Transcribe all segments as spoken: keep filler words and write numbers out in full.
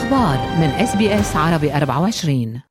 الأخبار من إس بي إس عربي أربعة وعشرين.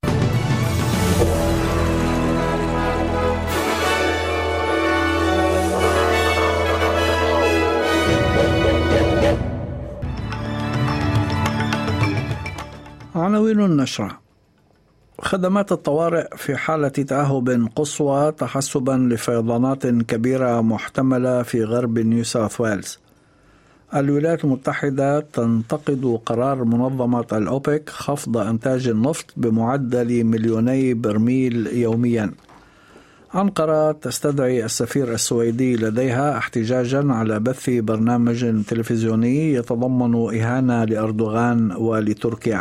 عناوين النشرة: خدمات الطوارئ في حالة تأهب قصوى تحسبا لفيضانات كبيرة محتملة في غرب نيو ساوث ويلز. الولايات المتحدة تنتقد قرار منظمة الأوبك خفض إنتاج النفط بمعدل مليوني برميل يوميا. أنقرة تستدعي السفير السويدي لديها احتجاجا على بث برنامج تلفزيوني يتضمن إهانة لأردوغان ولتركيا.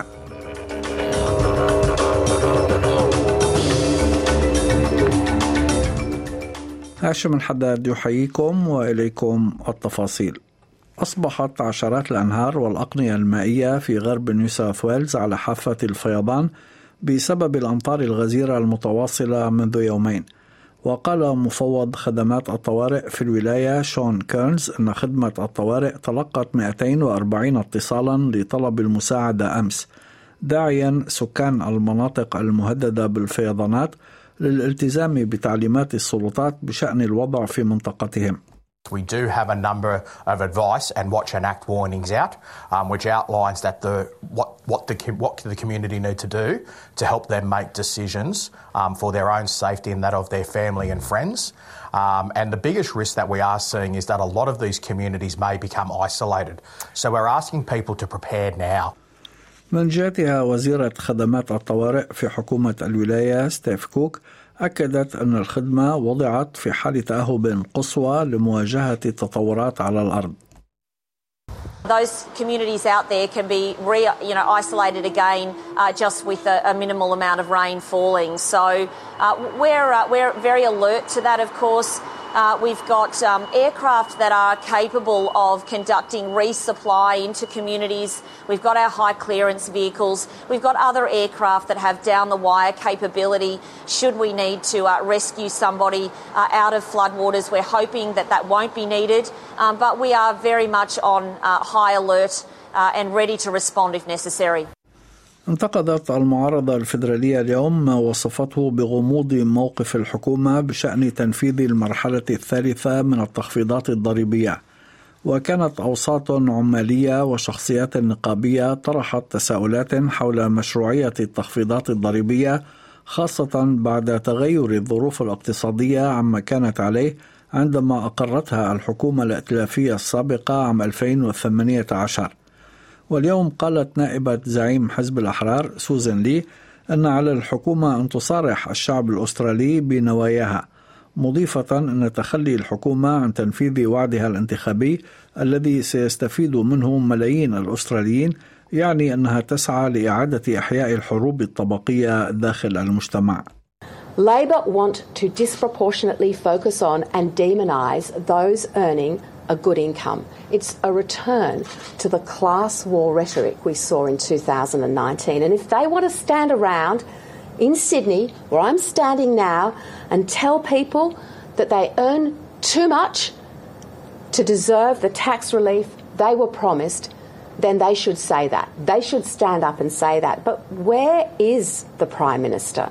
هاشم الحداد يحييكم وإليكم التفاصيل. أصبحت عشرات الأنهار والأقنية المائية في غرب نيو ساوث ويلز على حافة الفيضان بسبب الأمطار الغزيرة المتواصلة منذ يومين. وقال مفوض خدمات الطوارئ في الولاية شون كيرنز أن خدمة الطوارئ تلقت مئتين وأربعين اتصالا لطلب المساعدة أمس، داعيا سكان المناطق المهددة بالفيضانات للالتزام بتعليمات السلطات بشأن الوضع في منطقتهم. We do have a number of advice and watch and act warnings out, um, which outlines that the what what the what the community need to do to help them make decisions um, for their own safety and that of their family and friends. Um, and the biggest risk that we are seeing is that a lot of these communities may become isolated. So we're asking people to prepare now. من جهتها وزيرة خدمات الطوارئ في حكومة الولاية ستيف كوك أكدت أن الخدمة وضعت في حال تأهب قصوى لمواجهة التطورات على الأرض. Those communities out there can be re, you know, isolated again uh, just with a, a minimal amount of rain falling. So uh, we're uh, we're very alert to that, of course. Uh, we've got um, aircraft that are capable of conducting resupply into communities. We've got our high clearance vehicles. We've got other aircraft that have down the wire capability should we need to uh, rescue somebody uh, out of floodwaters. We're hoping that that won't be needed, um, but we are very much on uh, high alert uh, and ready to respond if necessary. انتقدت المعارضة الفيدرالية اليوم ما وصفته بغموض موقف الحكومة بشأن تنفيذ المرحلة الثالثة من التخفيضات الضريبية. وكانت أوساط عمالية وشخصيات نقابية طرحت تساؤلات حول مشروعية التخفيضات الضريبية، خاصة بعد تغير الظروف الاقتصادية عما كانت عليه عندما أقرتها الحكومة الائتلافية السابقة عام ألفين وثمانية عشر. واليوم قالت نائبة زعيم حزب الأحرار سوزان لي أن على الحكومة أن تصارح الشعب الأسترالي بنواياها، مضيفة أن تخلي الحكومة عن تنفيذ وعدها الانتخابي الذي سيستفيد منه ملايين الأستراليين يعني أنها تسعى لإعادة إحياء الحروب الطبقية داخل المجتمع. Labor want to disproportionately focus on and demonise those earning a good income. It's a return to the class war rhetoric we saw in two thousand nineteen. And if they want to stand around in Sydney, where I'm standing now, and tell people that they earn too much to deserve the tax relief they were promised, then they should say that. They should stand up and say that. But where is the Prime Minister?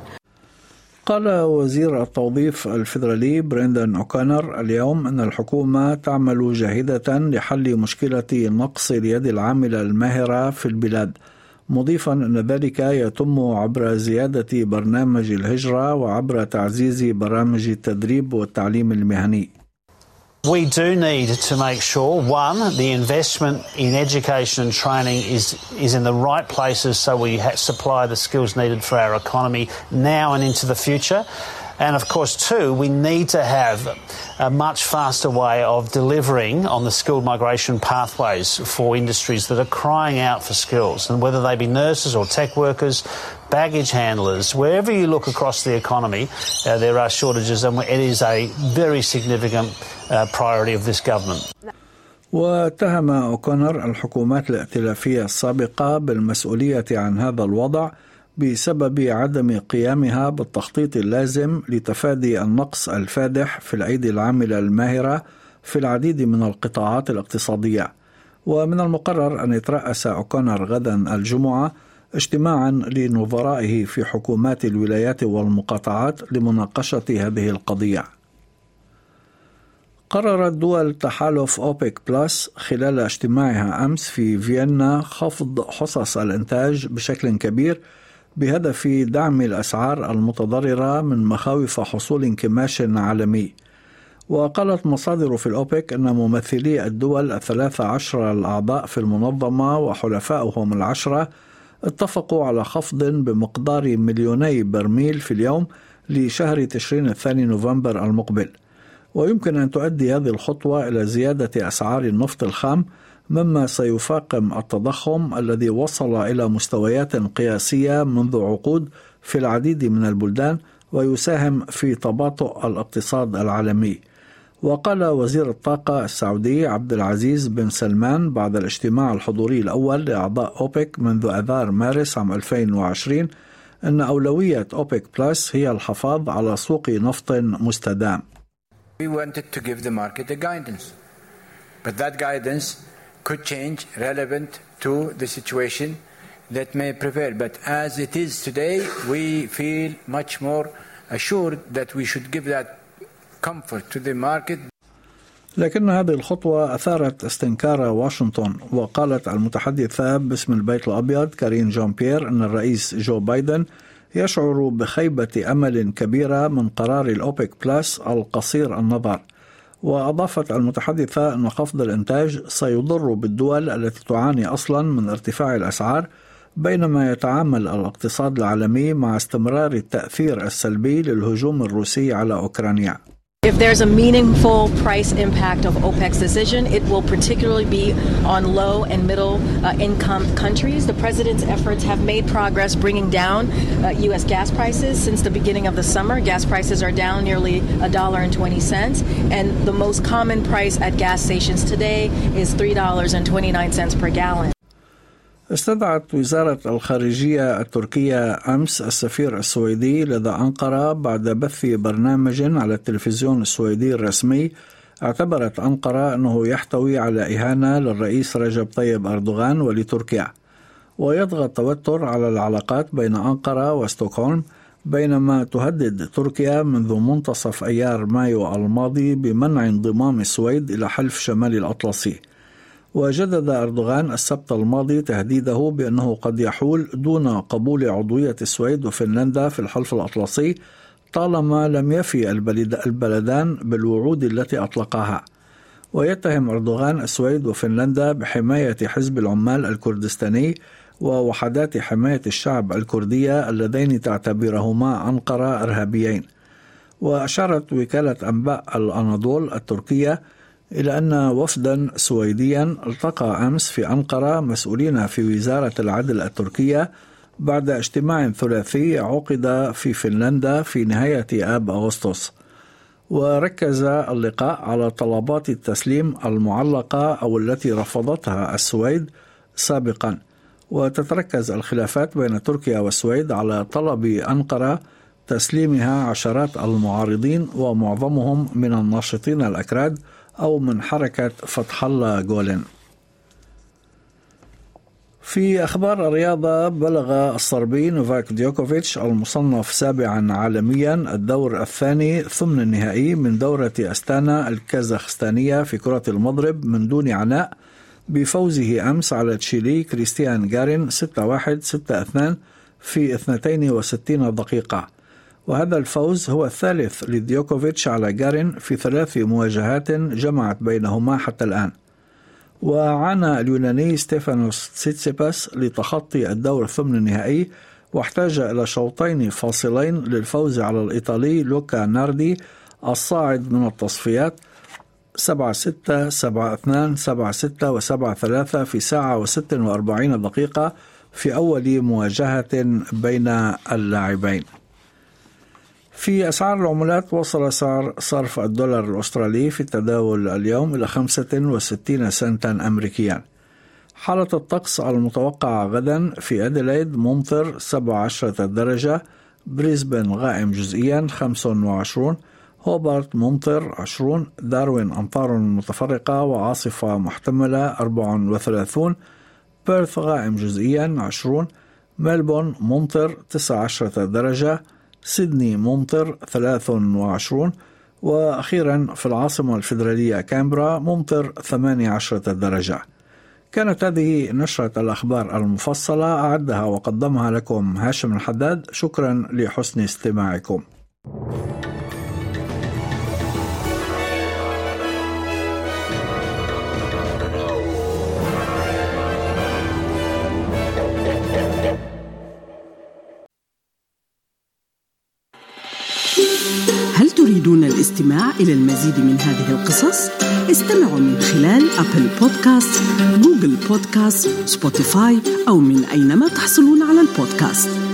قال وزير التوظيف الفيدرالي بريندن أوكونر اليوم أن الحكومة تعمل جاهدة لحل مشكلة نقص اليد العاملة الماهرة في البلاد، مضيفا أن ذلك يتم عبر زيادة برنامج الهجرة وعبر تعزيز برامج التدريب والتعليم المهني. We do need to make sure, one, the investment in education and training is is in the right places so we ha- supply the skills needed for our economy now and into the future. And of course, two, we need to have a much faster way of delivering on the skilled migration pathways for industries that are crying out for skills, and whether they be nurses or tech workers, baggage handlers, wherever you look across the economy, uh, there are shortages, and it is a very significant uh, priority of this government. واتهم أوكونر الحكومات الائتلافية السابقة بالمسؤولية عن هذا الوضع بسبب عدم قيامها بالتخطيط اللازم لتفادي النقص الفادح في الأيدي العاملة الماهرة في العديد من القطاعات الاقتصادية. ومن المقرر أن يترأس أوكونر غدا الجمعة اجتماعا لنظرائه في حكومات الولايات والمقاطعات لمناقشة هذه القضية. قررت دول تحالف أوبك بلس خلال اجتماعها أمس في فيينا خفض حصص الإنتاج بشكل كبير بهدف دعم الأسعار المتضررة من مخاوف حصول انكماش عالمي. وقالت مصادر في الأوبك أن ممثلي الدول الثلاث عشر الأعضاء في المنظمة وحلفائهم العشرة اتفقوا على خفض بمقدار مليوني برميل في اليوم لشهر تشرين الثاني نوفمبر المقبل. ويمكن أن تؤدي هذه الخطوة إلى زيادة أسعار النفط الخام، مما سيفاقم التضخم الذي وصل إلى مستويات قياسية منذ عقود في العديد من البلدان ويساهم في تباطؤ الاقتصاد العالمي. وقال وزير الطاقة السعودي عبد العزيز بن سلمان بعد الاجتماع الحضوري الأول لأعضاء أوبك منذ آذار مارس عام ألفين وعشرين أن أولوية أوبك بلس هي الحفاظ على سوق نفط مستدام. We wanted to give the market a guidance, but that guidance could change relevant to the situation that may prevail. But as it is today, we feel much more assured that we should give that comfort to the market. لكن هذه الخطوة أثارت استنكار واشنطن، وقالت المتحدثة باسم البيت الأبيض كارين جون بيير أن الرئيس جو بايدن يشعر بخيبة أمل كبيرة من قرار الأوبك بلس القصير النظر. وأضافت المتحدثة أن خفض الإنتاج سيضر بالدول التي تعاني أصلا من ارتفاع الأسعار، بينما يتعامل الاقتصاد العالمي مع استمرار التأثير السلبي للهجوم الروسي على أوكرانيا. If there's a meaningful price impact of OPEC's decision, it will particularly be on low and middle uh, income countries. The president's efforts have made progress bringing down uh, U S gas prices since the beginning of the summer. Gas prices are down nearly a dollar and twenty cents, and the most common price at gas stations today is three dollars and twenty-nine cents per gallon. استدعت وزارة الخارجية التركية أمس السفير السويدي لدى أنقرة بعد بث برنامج على التلفزيون السويدي الرسمي اعتبرت أنقرة أنه يحتوي على إهانة للرئيس رجب طيب أردوغان ولتركيا، ويطغى التوتر على العلاقات بين أنقرة وستوكهولم، بينما تهدد تركيا منذ منتصف أيار مايو الماضي بمنع انضمام السويد إلى حلف شمال الأطلسي. وجدد أردوغان السبت الماضي تهديده بأنه قد يحول دون قبول عضوية السويد وفنلندا في الحلف الأطلسي طالما لم يفي البلدان بالوعود التي أطلقاها. ويتهم أردوغان السويد وفنلندا بحماية حزب العمال الكردستاني ووحدات حماية الشعب الكردية اللذين تعتبرهما أنقرة إرهابيين. وأشارت وكالة أنباء الأناضول التركية إلى أن وفدا سويديا التقى أمس في أنقرة مسؤولين في وزارة العدل التركية بعد اجتماع ثلاثي عقد في فنلندا في نهاية آب أغسطس. وركز اللقاء على طلبات التسليم المعلقة أو التي رفضتها السويد سابقا. وتتركز الخلافات بين تركيا والسويد على طلب أنقرة تسليمها عشرات المعارضين ومعظمهم من الناشطين الأكراد أو من حركة فتح الله جولن. في أخبار الرياضة، بلغ الصربي نوفاك ديوكوفيتش المصنف سابعا عالميا الدور الثاني ثمن النهائي من دورة أستانا الكازاخستانية في كرة المضرب من دون عناء بفوزه أمس على تشيلي كريستيان غارين ستة واحد ستة اثنين في اثنتين وستين دقيقة. وهذا الفوز هو الثالث لديوكوفيتش على غارين في ثلاث مواجهات جمعت بينهما حتى الآن. وعانى اليوناني ستيفانوس تسيتسيباس لتخطي الدور الثمن النهائي، واحتاج إلى شوطين فاصلين للفوز على الإيطالي لوكا ناردي الصاعد من التصفيات سبعة ستة سبعة اثنين سبعة ستة وسبعة ثلاثة في ساعة وست وأربعين دقيقة في أول مواجهة بين اللاعبين. في أسعار العملات، وصل سعر صرف الدولار الأسترالي في التداول اليوم إلى خمسة وستين سنتا أمريكيا. حالة الطقس المتوقعة غدا: في أديلايد ممطر سبعة عشرة درجة، بريسبن غائم جزئيا خمسة وعشرين، هوبارت ممطر عشرون، داروين أمطار متفرقة وعاصفة محتملة أربعة وثلاثون، بيرث غائم جزئيا عشرون، ملبون ممطر تسعة عشرة درجة، سيدني ممطر ثلاثة وعشرون، وأخيرا في العاصمة الفيدرالية كامبرا ممطر ثمانية عشرة درجة. كانت هذه نشرة الأخبار المفصلة، أعدها وقدمها لكم هاشم الحداد. شكرا لحسن استماعكم. هل تريدون الاستماع إلى المزيد من هذه القصص؟ استمعوا من خلال أبل بودكاست، جوجل بودكاست، سبوتيفاي أو من أينما تحصلون على البودكاست.